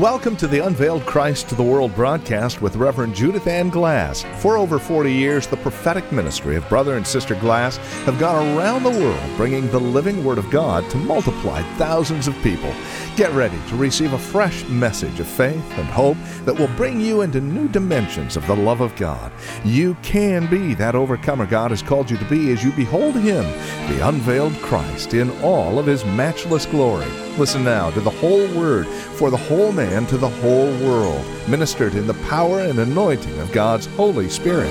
Welcome to the Unveiled Christ to the World broadcast with Reverend Judith Ann Glass. For over 40 years, the prophetic ministry of Brother and Sister Glass have gone around the world bringing the living Word of God to multiply thousands of people. Get ready to receive a fresh message of faith and hope that will bring you into new dimensions of the love of God. You can be that overcomer God has called you to be as you behold Him, the unveiled Christ, in all of His matchless glory. Listen now to the whole Word for the whole man to the whole world, ministered in the power and anointing of God's Holy Spirit.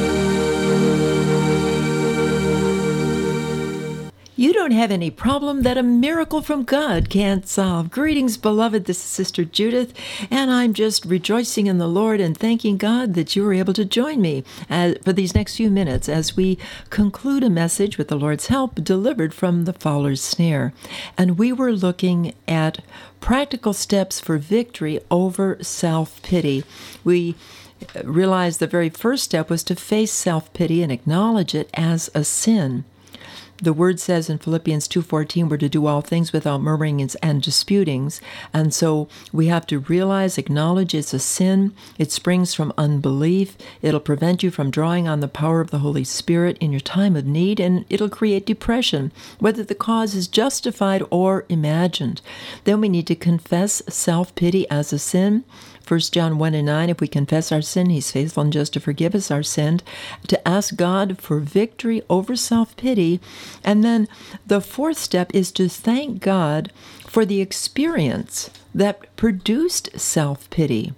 You don't have any problem that a miracle from God can't solve. Greetings, beloved. This is Sister Judith, and I'm just rejoicing in the Lord and thanking God that you were able to join me for these next few minutes as we conclude a message with the Lord's help delivered from the Fowler's Snare. And we were looking at practical steps for victory over self-pity. We realized the very first step was to face self-pity and acknowledge it as a sin. The Word says in Philippians 2:14, we're to do all things without murmurings and disputings. And so we have to realize, acknowledge it's a sin. It springs from unbelief. It'll prevent you from drawing on the power of the Holy Spirit in your time of need, and it'll create depression, whether the cause is justified or imagined. Then we need to confess self-pity as a sin. 1 John 1:9, if we confess our sin, He's faithful and just to forgive us our sin, to ask God for victory over self-pity. And then the fourth step is to thank God for the experience that produced self-pity.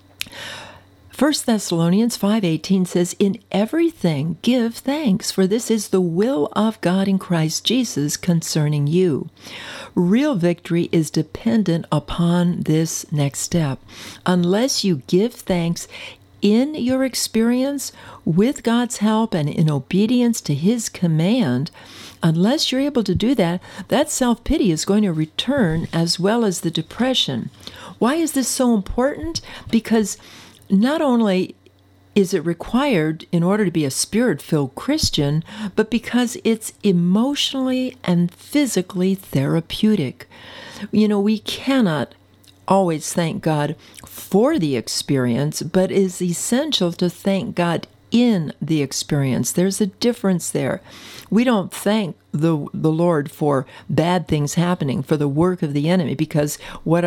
1 Thessalonians 5:18 says, "In everything give thanks, for this is the will of God in Christ Jesus concerning you." Real victory is dependent upon this next step. Unless you give thanks in your experience with God's help and in obedience to His command, unless you're able to do that, that self-pity is going to return as well as the depression. Why is this so important? Because not only is it required in order to be a Spirit-filled Christian, but because it's emotionally and physically therapeutic. You know, we cannot always thank God for the experience, but it's essential to thank God in the experience. There's a difference there. We don't thank the Lord for bad things happening, for the work of the enemy, because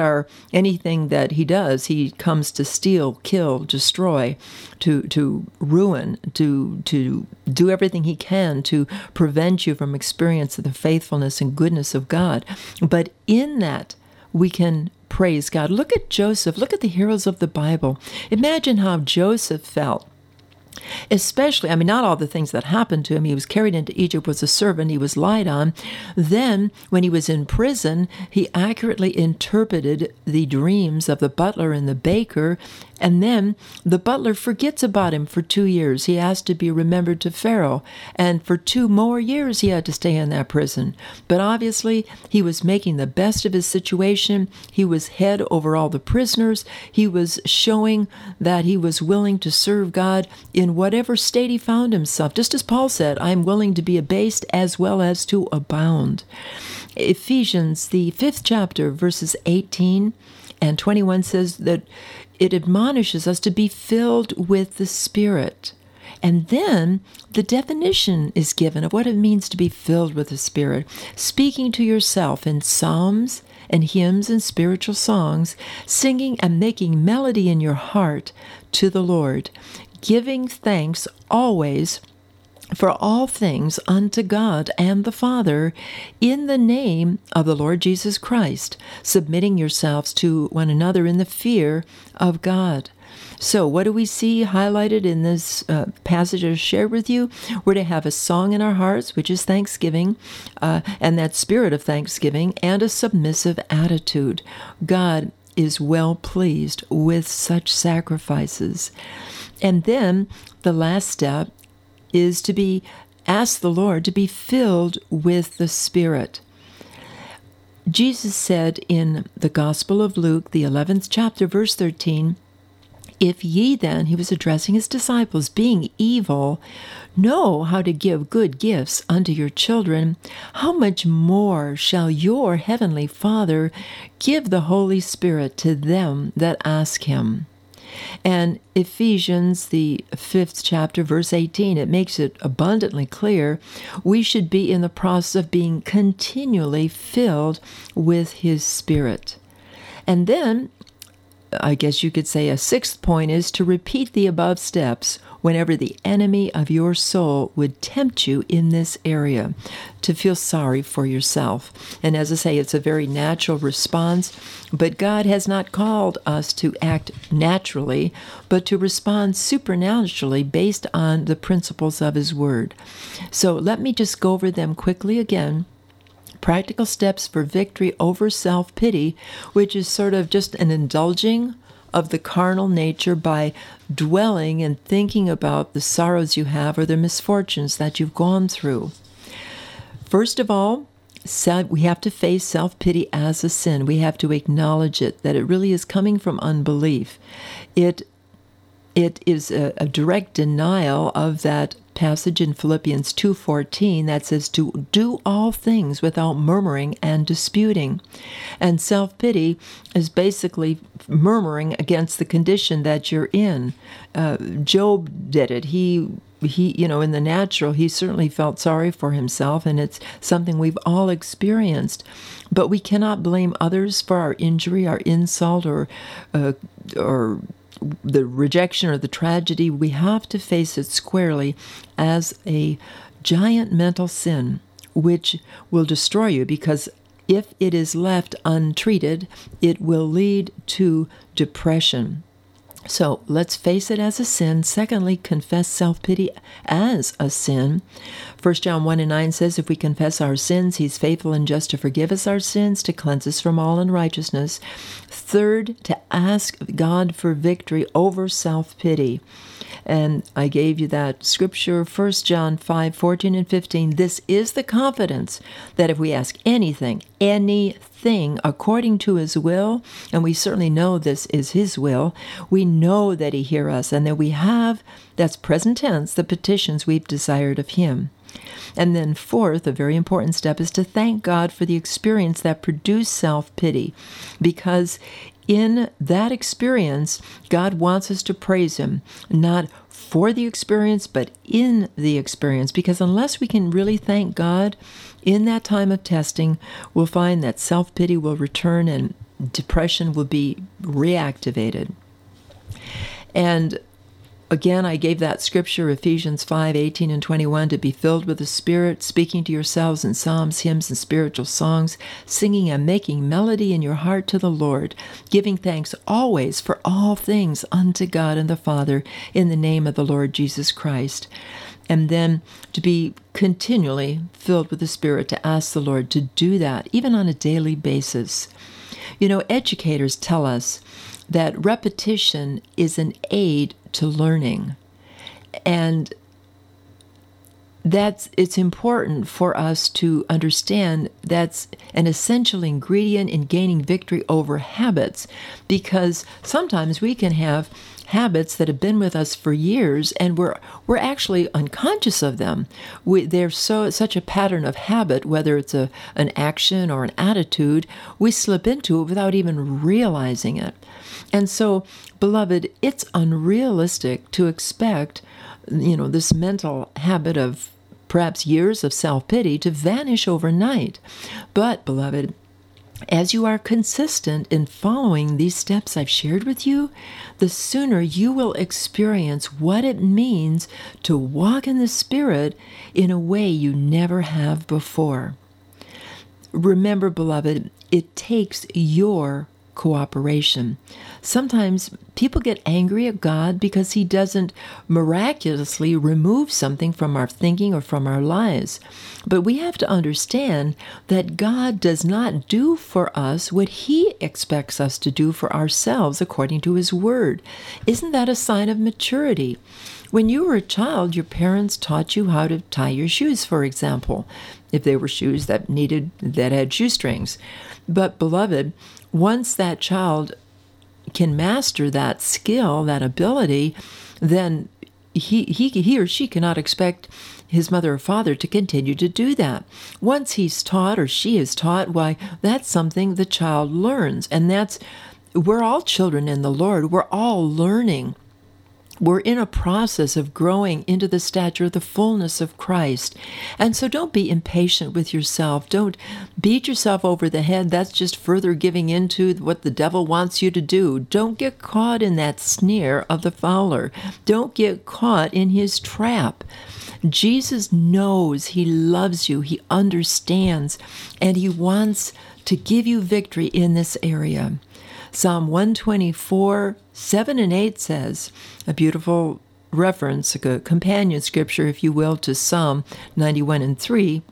anything that he does, he comes to steal, kill, destroy, to ruin, to do everything he can to prevent you from experiencing the faithfulness and goodness of God. But in that, we can praise God. Look at Joseph. Look at the heroes of the Bible. Imagine how Joseph felt. Especially, not all the things that happened to him. He was carried into Egypt, was a servant, he was lied on. Then, when he was in prison, he accurately interpreted the dreams of the butler and the baker, and then the butler forgets about him for 2 years. He asked to be remembered to Pharaoh, and for 2 more years he had to stay in that prison. But obviously, he was making the best of his situation. He was head over all the prisoners. He was showing that he was willing to serve God in whatever state he found himself. Just as Paul said, I am willing to be abased as well as to abound. Ephesians, the 5th chapter, verses 18 and 21 says that it admonishes us to be filled with the Spirit. And then the definition is given of what it means to be filled with the Spirit. Speaking to yourself in psalms and hymns and spiritual songs, singing and making melody in your heart to the Lord, giving thanks always for all things unto God and the Father in the name of the Lord Jesus Christ, submitting yourselves to one another in the fear of God. So what do we see highlighted in this passage I shared with you? We're to have a song in our hearts, which is thanksgiving, and that spirit of thanksgiving, and a submissive attitude. God is well pleased with such sacrifices. And then the last step is to ask the Lord to be filled with the Spirit. Jesus said in the Gospel of Luke, the 11th chapter, verse 13, If ye then," he was addressing his disciples, "being evil, know how to give good gifts unto your children, how much more shall your heavenly Father give the Holy Spirit to them that ask him?" And Ephesians, the 5th chapter, verse 18, it makes it abundantly clear we should be in the process of being continually filled with his Spirit. And then, I guess you could say a 6th point is to repeat the above steps whenever the enemy of your soul would tempt you in this area to feel sorry for yourself. And as I say, it's a very natural response, but God has not called us to act naturally, but to respond supernaturally based on the principles of his word. So let me just go over them quickly again. Practical steps for victory over self-pity, which is sort of just an indulging of the carnal nature by dwelling and thinking about the sorrows you have or the misfortunes that you've gone through. First of all, we have to face self-pity as a sin. We have to acknowledge it, that it really is coming from unbelief. It is a direct denial of that passage in Philippians 2:14 that says to do all things without murmuring and disputing. And self-pity is basically murmuring against the condition that you're in. Job did it. He, in the natural, he certainly felt sorry for himself, and it's something we've all experienced. But we cannot blame others for our injury, our insult, or the rejection or the tragedy. We have to face it squarely as a giant mental sin, which will destroy you, because if it is left untreated, it will lead to depression. So let's face it as a sin. Secondly, confess self-pity as a sin. 1 John 1:9 says, if we confess our sins, he's faithful and just to forgive us our sins, to cleanse us from all unrighteousness. Third, to ask God for victory over self-pity. And I gave you that scripture, 1 John 5:14 and 15. This is the confidence that if we ask anything according to his will, and we certainly know this is his will, we know that he hears us, and that we have, that's present tense, the petitions we've desired of him. And then fourth, a very important step, is to thank God for the experience that produced self-pity, because in that experience, God wants us to praise him, not for the experience, but in the experience. Because unless we can really thank God in that time of testing, we'll find that self-pity will return and depression will be reactivated. And again, I gave that scripture, Ephesians 5:18 and 21, to be filled with the Spirit, speaking to yourselves in psalms, hymns, and spiritual songs, singing and making melody in your heart to the Lord, giving thanks always for all things unto God and the Father in the name of the Lord Jesus Christ. And then to be continually filled with the Spirit, to ask the Lord to do that, even on a daily basis. Educators tell us that repetition is an aid to learning. And it's important for us to understand that's an essential ingredient in gaining victory over habits, because sometimes we can have habits that have been with us for years and we're actually unconscious of them. They're such a pattern of habit, whether it's an action or an attitude, we slip into it without even realizing it. And so, beloved, it's unrealistic to expect, this mental habit of perhaps years of self-pity to vanish overnight. But, beloved, as you are consistent in following these steps I've shared with you, the sooner you will experience what it means to walk in the Spirit in a way you never have before. Remember, beloved, it takes your cooperation. Sometimes people get angry at God because he doesn't miraculously remove something from our thinking or from our lives. But we have to understand that God does not do for us what he expects us to do for ourselves according to his word. Isn't that a sign of maturity? When you were a child, your parents taught you how to tie your shoes, for example, if they were shoes that had shoestrings. But, beloved, once that child can master that skill, that ability, then he or she cannot expect his mother or father to continue to do that. Once he's taught or she is taught, why, that's something the child learns. And we're all children in the Lord. We're all learning. We're in a process of growing into the stature of the fullness of Christ. And so don't be impatient with yourself. Don't beat yourself over the head. That's just further giving into what the devil wants you to do. Don't get caught in that snare of the fowler. Don't get caught in his trap. Jesus knows, he loves you, he understands, and he wants to give you victory in this area. Psalm 124, 7 and 8 says, a beautiful reference, a companion scripture, if you will, to Psalm 91 and 3.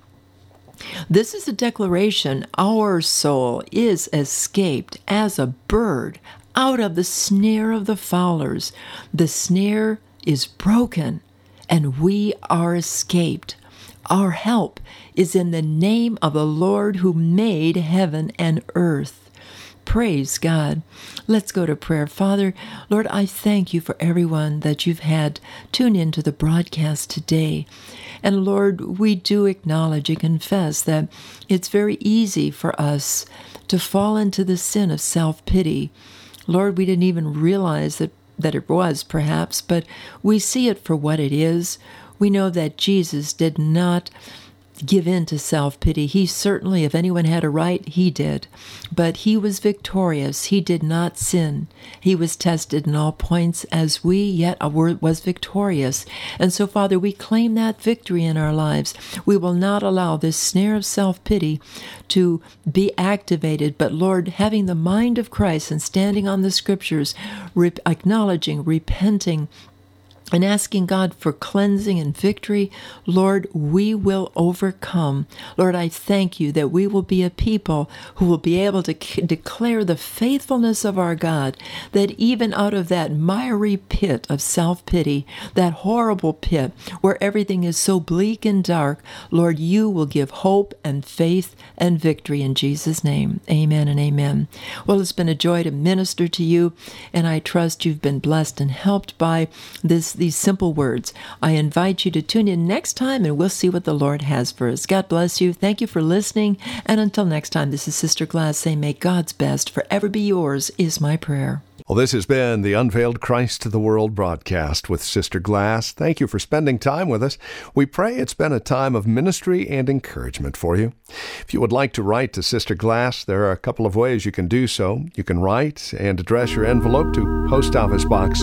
This is a declaration: our soul is escaped as a bird out of the snare of the fowlers. The snare is broken, and we are escaped. Our help is in the name of the Lord who made heaven and earth. Praise God. Let's go to prayer. Father, Lord, I thank you for everyone that you've had tune into the broadcast today. And Lord, we do acknowledge and confess that it's very easy for us to fall into the sin of self-pity. Lord, we didn't even realize that it was, perhaps, but we see it for what it is. We know that Jesus did not give in to self-pity. He certainly, if anyone had a right, he did. But he was victorious. He did not sin. He was tested in all points as we, yet was victorious. And so, Father, we claim that victory in our lives. We will not allow this snare of self-pity to be activated, but Lord, having the mind of Christ and standing on the scriptures, acknowledging, repenting, and asking God for cleansing and victory, Lord, we will overcome. Lord, I thank you that we will be a people who will be able to declare the faithfulness of our God, that even out of that miry pit of self-pity, that horrible pit where everything is so bleak and dark, Lord, you will give hope and faith and victory in Jesus' name. Amen and amen. Well, it's been a joy to minister to you, and I trust you've been blessed and helped by these simple words. I invite you to tune in next time, and we'll see what the Lord has for us. God bless you. Thank you for listening. And until next time, this is Sister Glass saying, may God's best forever be yours is my prayer. Well, this has been the Unveiled Christ to the World broadcast with Sister Glass. Thank you for spending time with us. We pray it's been a time of ministry and encouragement for you. If you would like to write to Sister Glass, there are a couple of ways you can do so. You can write and address your envelope to Post Office Box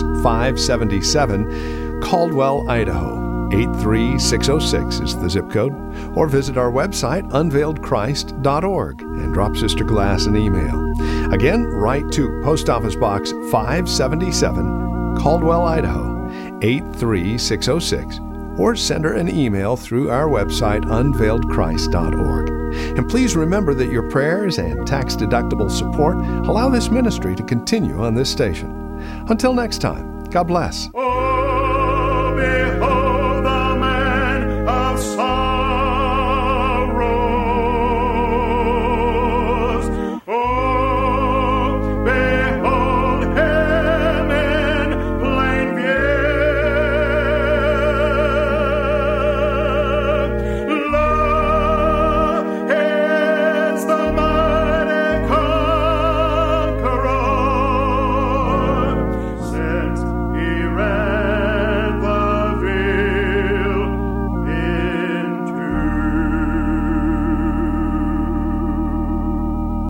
577, Caldwell, Idaho. 83606 is the zip code, or visit our website, unveiledchrist.org, and drop Sister Glass an email. Again, write to Post Office Box 577, Caldwell, Idaho, 83606, or send her an email through our website, unveiledchrist.org. And please remember that your prayers and tax-deductible support allow this ministry to continue on this station. Until next time, God bless.